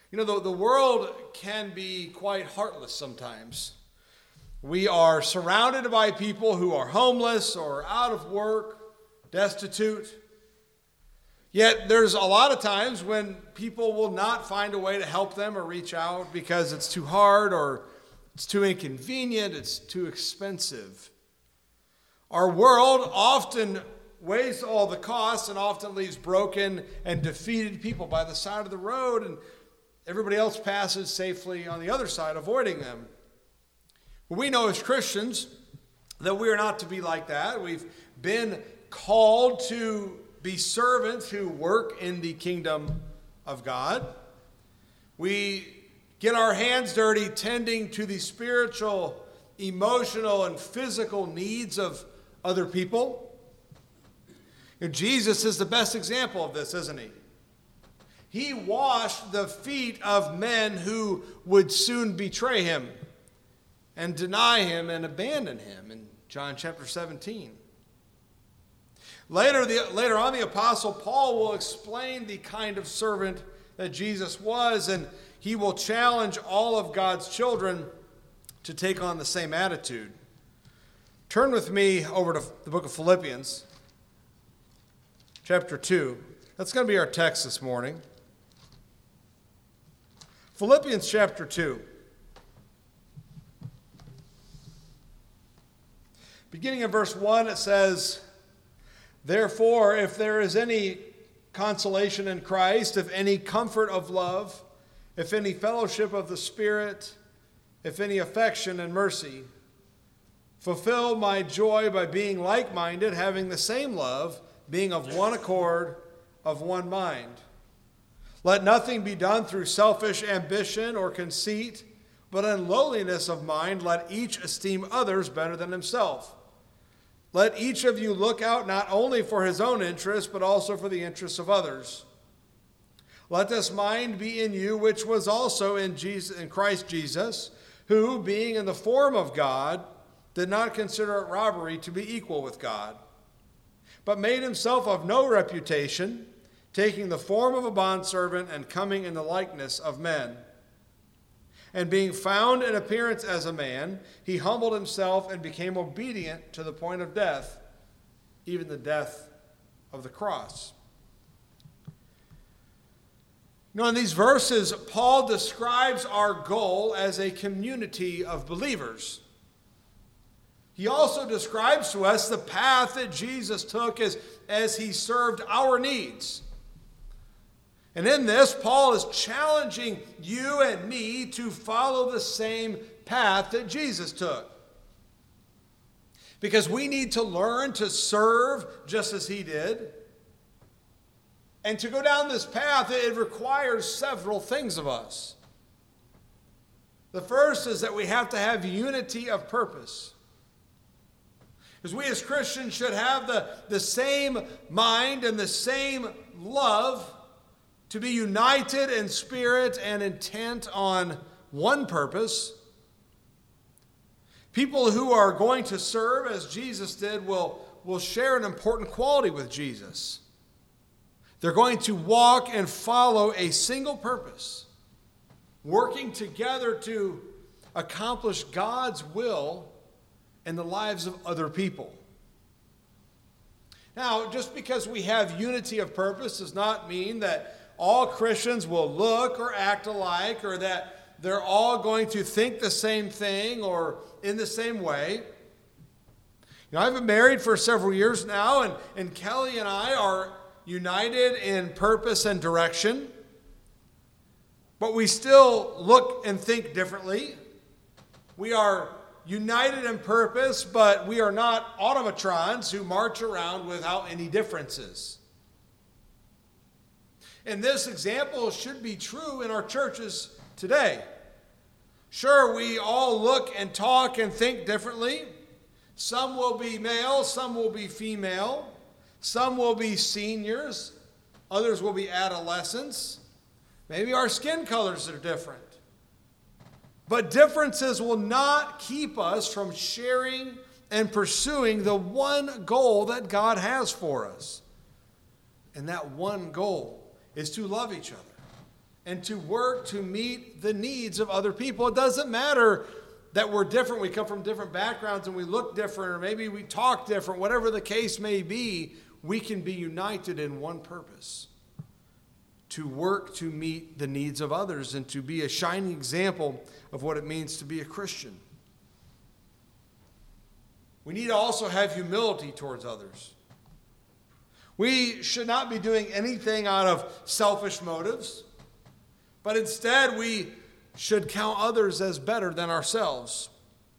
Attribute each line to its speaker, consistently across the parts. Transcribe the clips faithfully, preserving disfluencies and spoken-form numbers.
Speaker 1: You know, the, the world can be quite heartless sometimes. We are surrounded by people who are homeless or out of work, destitute. Yet there's a lot of times when people will not find a way to help them or reach out because it's too hard or it's too inconvenient, it's too expensive. Our world often weighs all the costs and often leaves broken and defeated people by the side of the road, and everybody else passes safely on the other side, avoiding them. We know as Christians that we are not to be like that. We've been called to be servants who work in the kingdom of God. We get our hands dirty tending to the spiritual, emotional, and physical needs of other people. And Jesus is the best example of this, isn't he? He washed the feet of men who would soon betray him and deny him and abandon him in John chapter seventeen. Later, the, later on, the Apostle Paul will explain the kind of servant that Jesus was, and he will challenge all of God's children to take on the same attitude. Turn with me over to the book of Philippians, chapter two. That's going to be our text this morning. Philippians chapter two. Beginning in verse one, it says, "Therefore, if there is any consolation in Christ, if any comfort of love, if any fellowship of the Spirit, if any affection and mercy, fulfill my joy by being like-minded, having the same love, being of one accord, of one mind. Let nothing be done through selfish ambition or conceit, but in lowliness of mind let each esteem others better than himself. Let each of you look out not only for his own interest, but also for the interests of others. Let this mind be in you, which was also in Jesus, in Christ Jesus, who, being in the form of God, did not consider it robbery to be equal with God, but made himself of no reputation, taking the form of a bondservant and coming in the likeness of men. And being found in appearance as a man, he humbled himself and became obedient to the point of death, even the death of the cross." Now, in these verses, Paul describes our goal as a community of believers. He also describes to us the path that Jesus took as, as he served our needs. And in this, Paul is challenging you and me to follow the same path that Jesus took. Because we need to learn to serve just as he did. And to go down this path, it requires several things of us. The first is that we have to have unity of purpose. Because we as Christians should have the, the same mind and the same love to be united in spirit and intent on one purpose. People who are going to serve as Jesus did will, will share an important quality with Jesus. They're going to walk and follow a single purpose, working together to accomplish God's will in the lives of other people. Now, just because we have unity of purpose does not mean that all Christians will look or act alike, or that they're all going to think the same thing or in the same way. You know, I've been married for several years now, and, and Kelly and I are united in purpose and direction, but we still look and think differently. We are united in purpose, but we are not automatrons who march around without any differences. And this example should be true in our churches today. Sure, we all look and talk and think differently. Some will be male, some will be female. Some will be seniors, others will be adolescents. Maybe our skin colors are different. But differences will not keep us from sharing and pursuing the one goal that God has for us. And that one goal is to love each other and to work to meet the needs of other people. It doesn't matter that we're different, we come from different backgrounds and we look different, or maybe we talk different, whatever the case may be, we can be united in one purpose: to work to meet the needs of others and to be a shining example of what it means to be a Christian. We need to also have humility towards others. We should not be doing anything out of selfish motives, but instead we should count others as better than ourselves.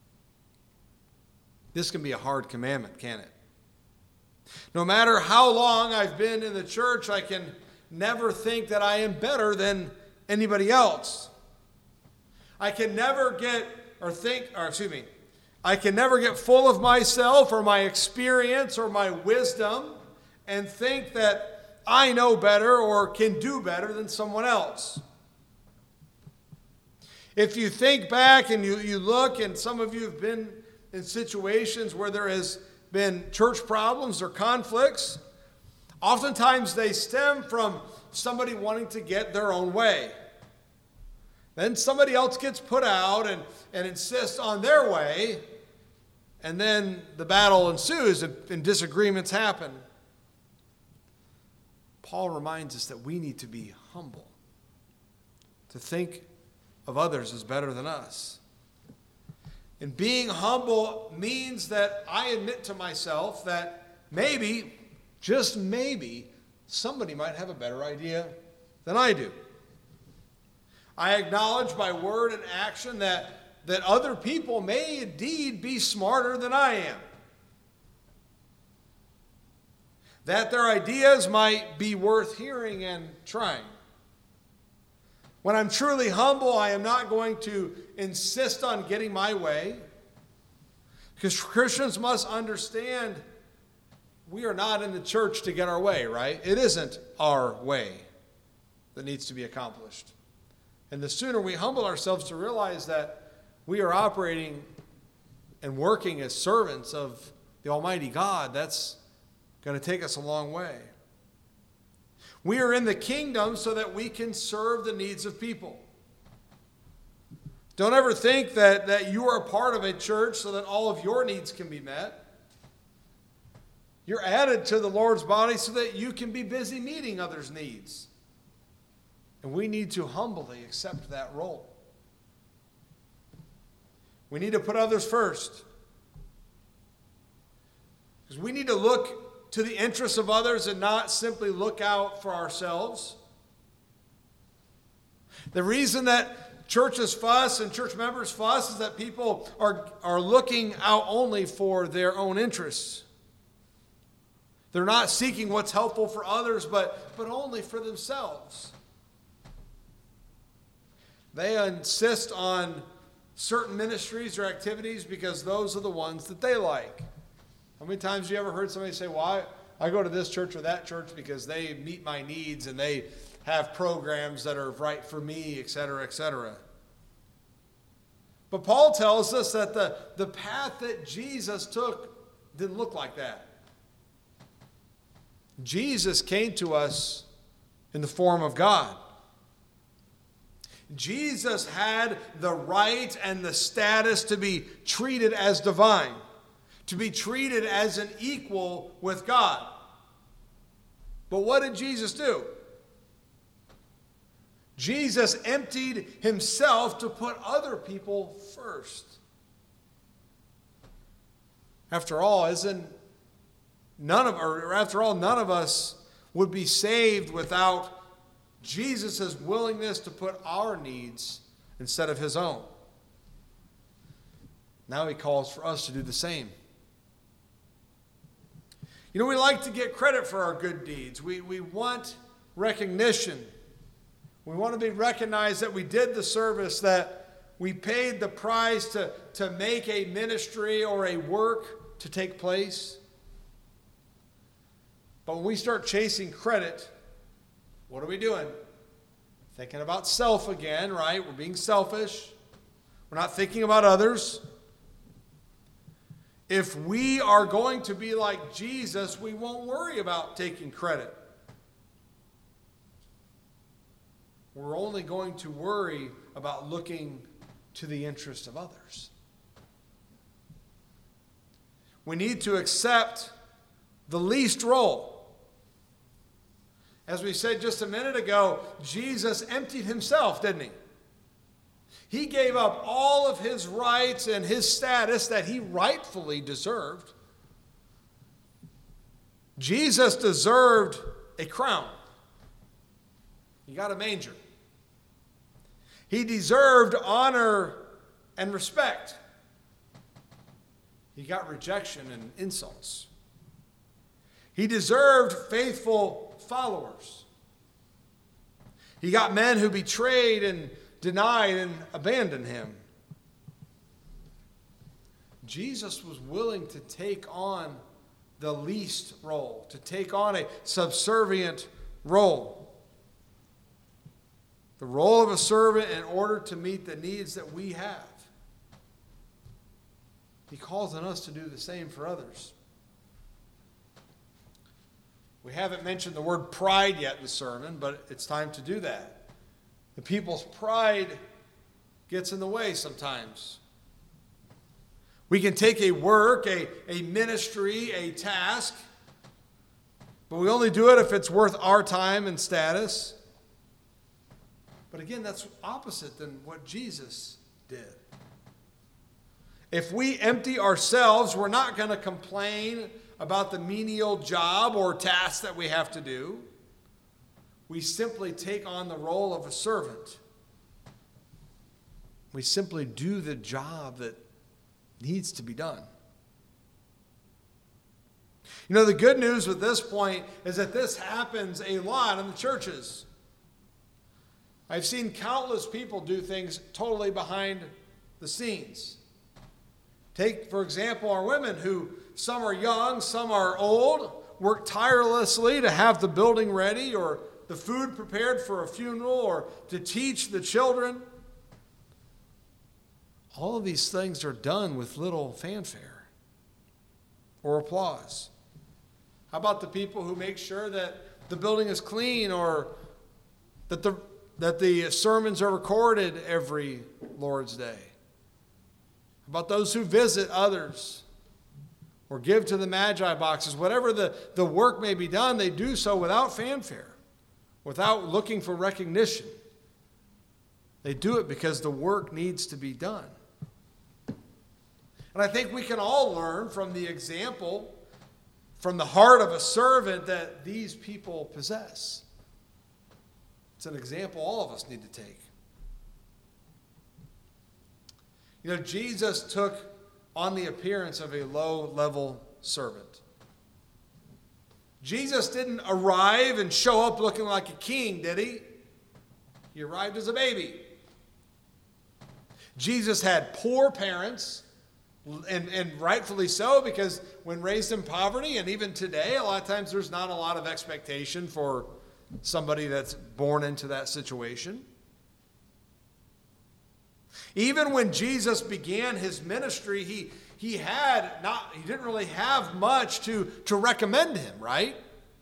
Speaker 1: This can be a hard commandment, can't it? No matter how long I've been in the church, I can never think that I am better than anybody else. I can never get, or think, or excuse me, I can never get full of myself or my experience or my wisdom and think that I know better or can do better than someone else. If you think back and you, you look, and some of you have been in situations where there has been church problems or conflicts, oftentimes they stem from somebody wanting to get their own way. Then somebody else gets put out and, and insists on their way, and then the battle ensues and, and disagreements happen. Paul reminds us that we need to be humble, to think of others as better than us. And being humble means that I admit to myself that maybe, just maybe, somebody might have a better idea than I do. I acknowledge by word and action that, that other people may indeed be smarter than I am. That their ideas might be worth hearing and trying. When I'm truly humble, I am not going to insist on getting my way, because Christians must understand we are not in the church to get our way, right? It isn't our way that needs to be accomplished. And the sooner we humble ourselves to realize that we are operating and working as servants of the Almighty God, that's going to take us a long way. We are in the kingdom so that we can serve the needs of people. Don't ever think that, that you are a part of a church so that all of your needs can be met. You're added to the Lord's body so that you can be busy meeting others' needs. And we need to humbly accept that role. We need to put others first. Because we need to look to the interests of others and not simply look out for ourselves. The reason that churches fuss and church members fuss is that people are, are looking out only for their own interests. They're not seeking what's helpful for others, but, but only for themselves. They insist on certain ministries or activities because those are the ones that they like. How many times have you ever heard somebody say, well, I, I go to this church or that church because they meet my needs and they have programs that are right for me, et cetera, et cetera. But Paul tells us that the, the path that Jesus took didn't look like that. Jesus came to us in the form of God. Jesus had the right and the status to be treated as divine, to be treated as an equal with God. But what did Jesus do? Jesus emptied himself to put other people first. After all, isn't none of, or after all, none of us would be saved without Jesus' willingness to put our needs instead of his own. Now he calls for us to do the same. You know, we like to get credit for our good deeds. We, we want recognition. We want to be recognized that we did the service, that we paid the price to, to make a ministry or a work to take place. But when we start chasing credit, what are we doing? Thinking about self again, right? We're being selfish. We're not thinking about others. If we are going to be like Jesus, we won't worry about taking credit. we're only going to worry about looking to the interest of others. We need to accept the least role. As we said just a minute ago, Jesus emptied himself, didn't he? He gave up all of his rights and his status that he rightfully deserved. Jesus deserved a crown. He got a manger. He deserved honor and respect. He got rejection and insults. He deserved faithful followers. He got men who betrayed and denied and abandoned him. Jesus was willing to take on the least role, to take on a subservient role. The role of a servant in order to meet the needs that we have. He calls on us to do the same for others. We haven't mentioned the word pride yet in the sermon, but it's time to do that. The people's pride gets in the way sometimes. We can take a work, a, a ministry, a task, but we only do it if it's worth our time and status. But again, that's opposite than what Jesus did. If we empty ourselves, we're not going to complain about the menial job or task that we have to do. We simply take on the role of a servant. We simply do the job that needs to be done. You know, the good news with this point is that this happens a lot in the churches. I've seen countless people do things totally behind the scenes. Take, for example, our women who, some are young, some are old, work tirelessly to have the building ready or the food prepared for a funeral or to teach the children. All of these things are done with little fanfare or applause. How about the people who make sure that the building is clean or that the, that the sermons are recorded every Lord's Day? How about those who visit others or give to the Magi boxes? Whatever the, the work may be done, they do so without fanfare, without looking for recognition. They do it because the work needs to be done. And I think we can all learn from the example, from the heart of a servant that these people possess. It's an example all of us need to take. You know, Jesus took on the appearance of a low-level servant. Jesus didn't arrive and show up looking like a king, did he? He arrived as a baby. Jesus had poor parents, and, and rightfully so, because when raised in poverty, and even today, a lot of times there's not a lot of expectation for somebody that's born into that situation. Even when Jesus began his ministry, he, he had not, he didn't really have much to, to recommend him, right?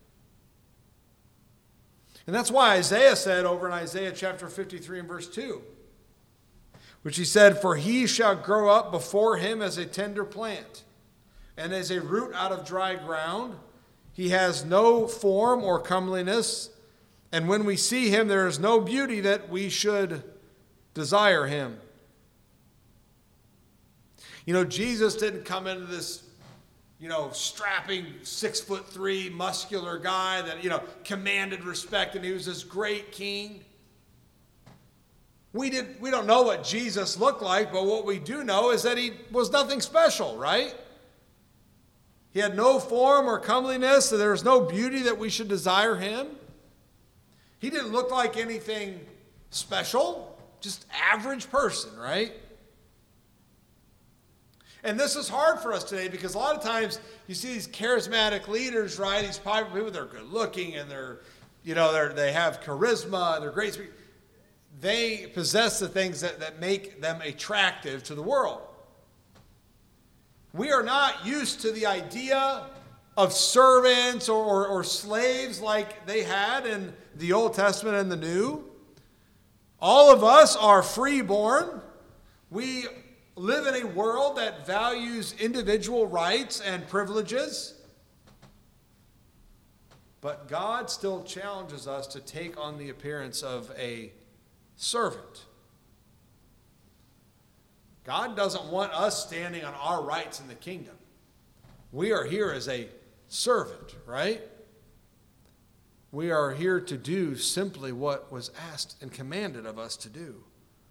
Speaker 1: And that's why Isaiah said over in Isaiah chapter fifty-three and verse two, which he said, "For he shall grow up before him as a tender plant, and as a root out of dry ground. He has no form or comeliness, and when we see him, there is no beauty that we should desire him." You know, Jesus didn't come into this, you know, strapping six foot three muscular guy that, you know, commanded respect and he was this great king. We did we don't know what Jesus looked like, but what we do know is that he was nothing special, right? He had no form or comeliness, so there was no beauty that we should desire him. He didn't look like anything special, just average person, right? And this is hard for us today because a lot of times you see these charismatic leaders, right? These popular people, they're good looking and they're, you know, they're, they have charisma and they're great speakers. They possess the things that, that make them attractive to the world. We are not used to the idea of servants or, or, or slaves like they had in the Old Testament and the New. All of us are freeborn. We live in a world that values individual rights and privileges. But God still challenges us to take on the appearance of a servant. God doesn't want us standing on our rights in the kingdom. We are here as a servant, right? We are here to do simply what was asked and commanded of us to do.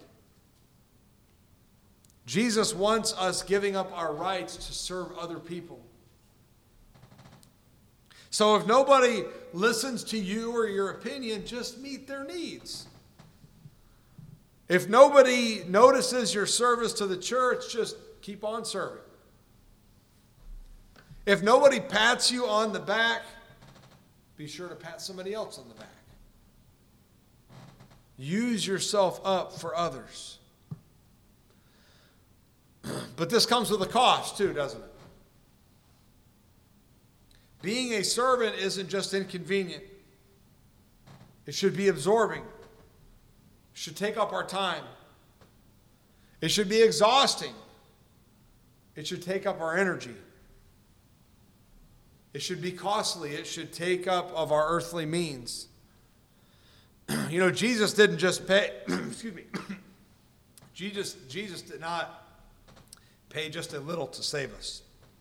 Speaker 1: Jesus wants us giving up our rights to serve other people. So if nobody listens to you or your opinion, just meet their needs. If nobody notices your service to the church, just keep on serving. If nobody pats you on the back, be sure to pat somebody else on the back. Use yourself up for others. But this comes with a cost too, doesn't it? Being a servant isn't just inconvenient. It should be absorbing. It should take up our time. It should be exhausting. It should take up our energy. It should be costly. It should take up of our earthly means. You know, Jesus didn't just pay, excuse me, Jesus, Jesus did not pay just a little to save us.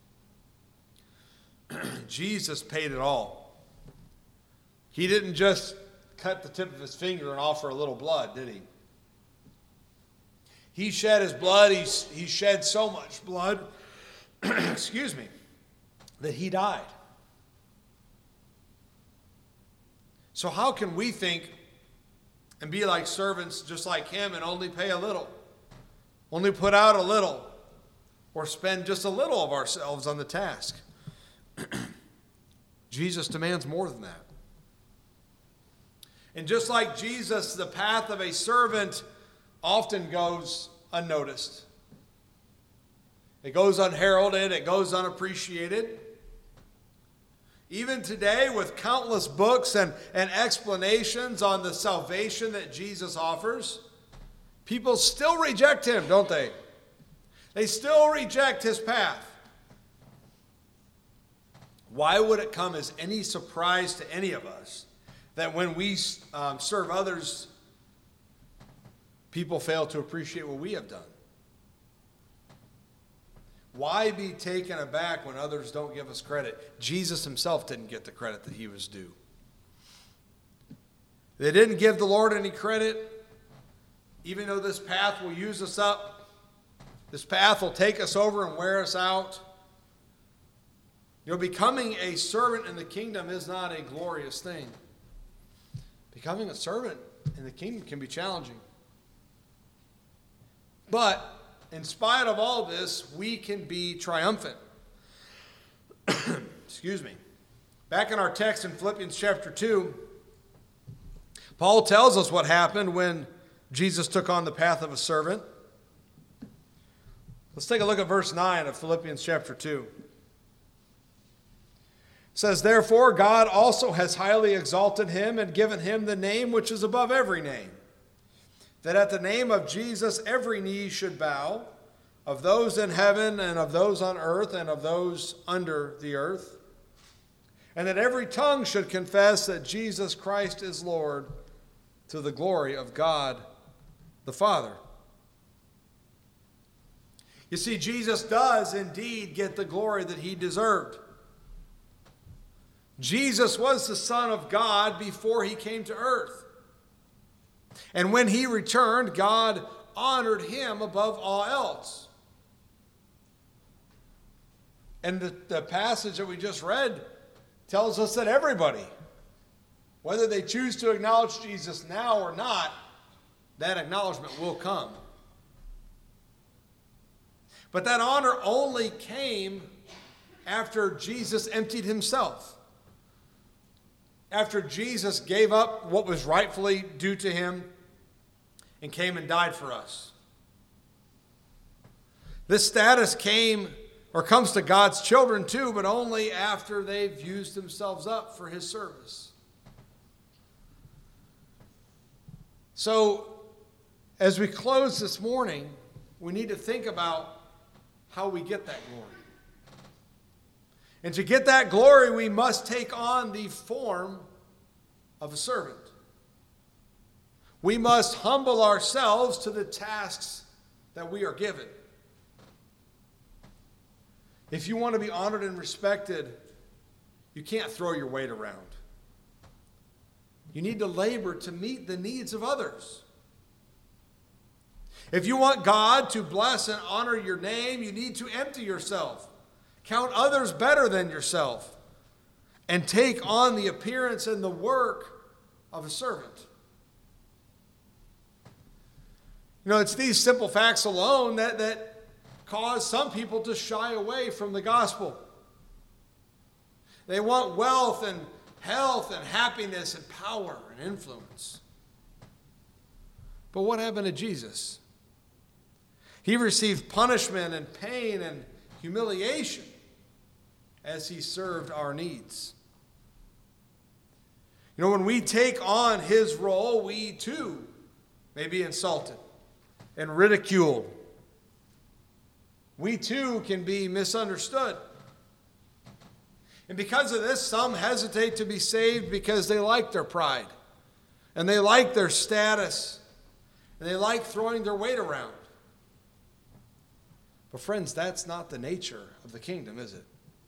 Speaker 1: Jesus paid it all. He didn't just cut the tip of his finger and offer a little blood, did he? He shed his blood. He, he shed so much blood, excuse me, that he died. So how can we think and be like servants just like him and only pay a little, only put out a little, or spend just a little of ourselves on the task? Jesus demands more than that. And just like Jesus, the path of a servant often goes unnoticed. It goes unheralded. It goes unappreciated. Even today, with countless books and, and explanations on the salvation that Jesus offers, people still reject him, don't they? They still reject his path. Why would it come as any surprise to any of us that when we um, serve others, people fail to appreciate what we have done? Why be taken aback when others don't give us credit? Jesus himself didn't get the credit that he was due. They didn't give the Lord any credit, even though this path will use us up. This path will take us over and wear us out. You know, becoming a servant in the kingdom is not a glorious thing. Becoming a servant in the kingdom can be challenging. But in spite of all this, we can be triumphant. Excuse me. Back in our text in Philippians chapter two, Paul tells us what happened when Jesus took on the path of a servant. Let's take a look at verse nine of Philippians chapter two. It says, "Therefore God also has highly exalted him and given him the name which is above every name, that at the name of Jesus every knee should bow, of those in heaven and of those on earth and of those under the earth, and that every tongue should confess that Jesus Christ is Lord, to the glory of God the Father." You see, Jesus does indeed get the glory that he deserved. Jesus was the Son of God before he came to earth. And when he returned, God honored him above all else. And the, the passage that we just read tells us that everybody, whether they choose to acknowledge Jesus now or not, that acknowledgement will come. But that honor only came after Jesus emptied himself. After Jesus gave up what was rightfully due to him and came and died for us. This status came or comes to God's children too, but only after they've used themselves up for his service. So as we close this morning, we need to think about how we get that glory. And to get that glory, we must take on the form of a servant. We must humble ourselves to the tasks that we are given. If you want to be honored and respected, you can't throw your weight around. You need to labor to meet the needs of others. If you want God to bless and honor your name, you need to empty yourself, count others better than yourself, and take on the appearance and the work of a servant. You know, it's these simple facts alone that, that cause some people to shy away from the gospel. They want wealth and health and happiness and power and influence. But what happened to Jesus? He received punishment and pain and humiliation as he served our needs. You know, when we take on his role, we too may be insulted and ridiculed. We too can be misunderstood. And because of this, some hesitate to be saved because they like their pride, and they like their status, and they like throwing their weight around. But friends, that's not the nature of the kingdom, is it?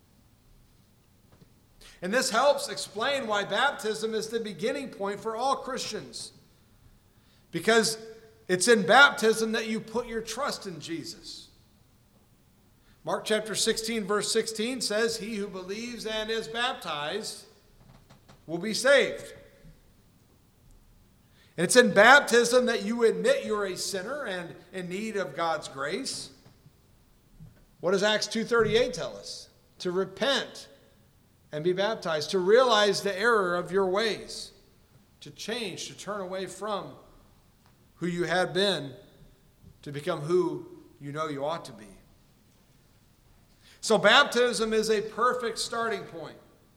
Speaker 1: And this helps explain why baptism is the beginning point for all Christians. Because it's in baptism that you put your trust in Jesus. Mark chapter sixteen, verse sixteen says, "He who believes and is baptized will be saved." And it's in baptism that you admit you're a sinner and in need of God's grace. What does Acts two thirty-eight tell us? To repent and be baptized, to realize the error of your ways, to change, to turn away from who you had been to become who you know you ought to be. So baptism is a perfect starting point,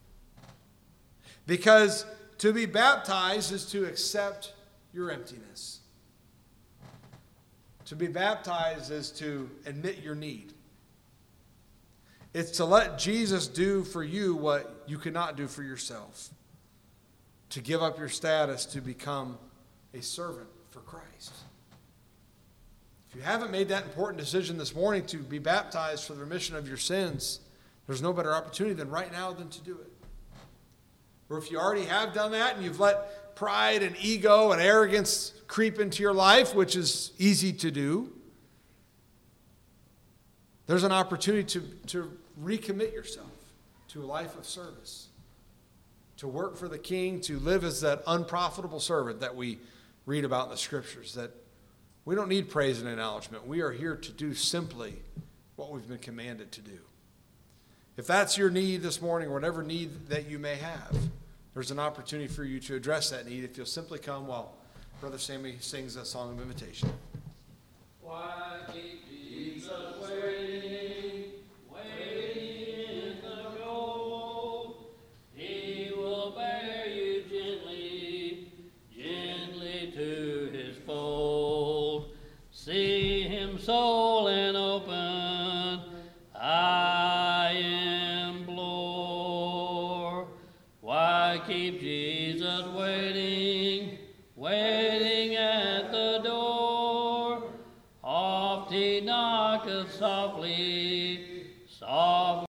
Speaker 1: because to be baptized is to accept your emptiness. To be baptized is to admit your need. It's to let Jesus do for you what you cannot do for yourself. To give up your status to become a servant for Christ. If you haven't made that important decision this morning to be baptized for the remission of your sins, there's no better opportunity than right now than to do it. Or if you already have done that and you've let pride and ego and arrogance creep into your life, which is easy to do, there's an opportunity to, to recommit yourself to a life of service, to work for the King, to live as that unprofitable servant that we read about in the Scriptures, that we don't need praise and acknowledgement. We are here to do simply what we've been commanded to do. If that's your need this morning, or whatever need that you may have, there's an opportunity for you to address that need if you'll simply come while Brother Sammy sings a song of invitation.
Speaker 2: Why keep Jesus waiting, waiting in the cold? He will bear you gently, gently to his fold. See him soul and open, I implore. Why keep Jesus waiting, waiting at the door? Oft he knocketh softly, softly.